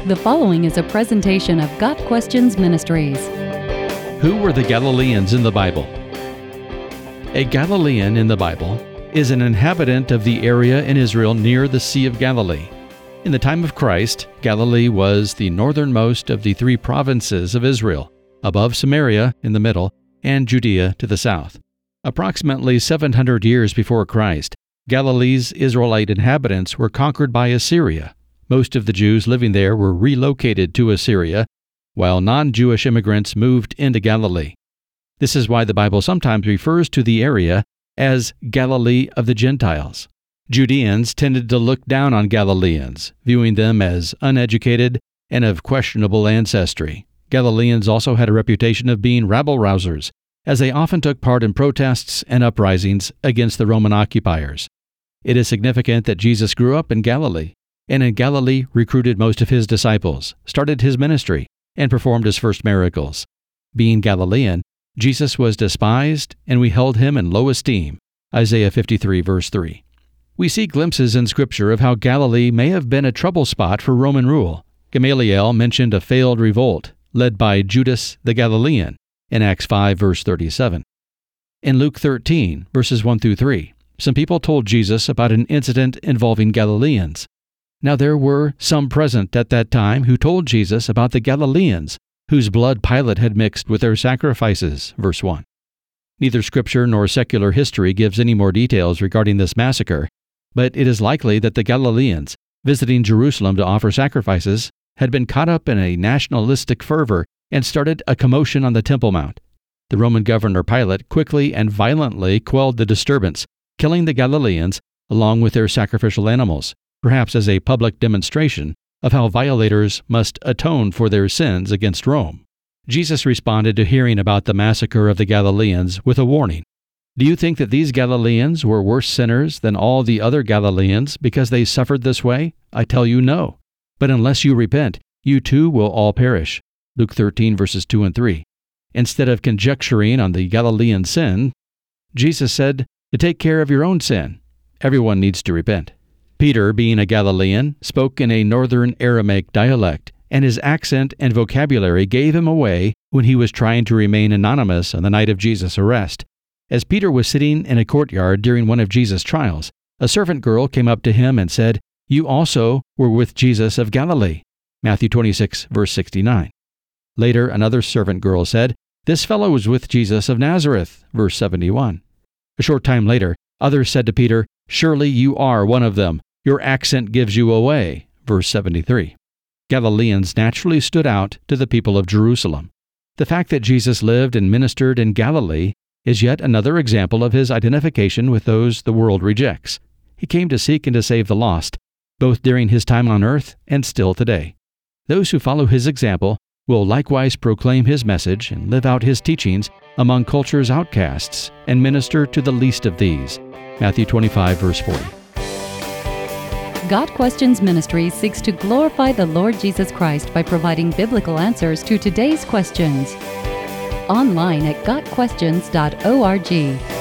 The following is a presentation of Got Questions Ministries. Who were the Galileans in the Bible? A Galilean in the Bible is an inhabitant of the area in Israel near the Sea of Galilee. In the time of Christ, Galilee was the northernmost of the three provinces of Israel, above Samaria in the middle and Judea to the south. Approximately 700 years before Christ, Galilee's Israelite inhabitants were conquered by Assyria. Most of the Jews living there were relocated to Assyria, while non-Jewish immigrants moved into Galilee. This is why the Bible sometimes refers to the area as Galilee of the Gentiles. Judeans tended to look down on Galileans, viewing them as uneducated and of questionable ancestry. Galileans also had a reputation of being rabble-rousers, as they often took part in protests and uprisings against the Roman occupiers. It is significant that Jesus grew up in Galilee, and in Galilee recruited most of his disciples, started his ministry, and performed his first miracles. Being Galilean, Jesus was despised, and we held him in low esteem. Isaiah 53, verse 3. We see glimpses in Scripture of how Galilee may have been a trouble spot for Roman rule. Gamaliel mentioned a failed revolt led by Judas the Galilean in Acts 5, verse 37. In Luke 13, verses 1 through 3, some people told Jesus about an incident involving Galileans. Now there were some present at that time who told Jesus about the Galileans, whose blood Pilate had mixed with their sacrifices, verse 1. Neither Scripture nor secular history gives any more details regarding this massacre, but it is likely that the Galileans, visiting Jerusalem to offer sacrifices, had been caught up in a nationalistic fervor and started a commotion on the Temple Mount. The Roman governor Pilate quickly and violently quelled the disturbance, killing the Galileans along with their sacrificial animals, perhaps as a public demonstration of how violators must atone for their sins against Rome. Jesus responded to hearing about the massacre of the Galileans with a warning. Do you think that these Galileans were worse sinners than all the other Galileans because they suffered this way? I tell you no. But unless you repent, you too will all perish. Luke 13, verses 2 and 3. Instead of conjecturing on the Galilean sin, Jesus said to take care of your own sin. Everyone needs to repent. Peter, being a Galilean, spoke in a northern Aramaic dialect, and his accent and vocabulary gave him away when he was trying to remain anonymous on the night of Jesus' arrest. As Peter was sitting in a courtyard during one of Jesus' trials, a servant girl came up to him and said, "You also were with Jesus of Galilee." Matthew 26, verse 69. Later, another servant girl said, "This fellow was with Jesus of Nazareth," verse 71. A short time later, others said to Peter, "Surely you are one of them. Your accent gives you away," verse 73. Galileans naturally stood out to the people of Jerusalem. The fact that Jesus lived and ministered in Galilee is yet another example of his identification with those the world rejects. He came to seek and to save the lost, both during his time on earth and still today. Those who follow his example will likewise proclaim his message and live out his teachings among culture's outcasts and minister to the least of these. Matthew 25, verse 40. Got Questions Ministry seeks to glorify the Lord Jesus Christ by providing biblical answers to today's questions. Online at gotquestions.org.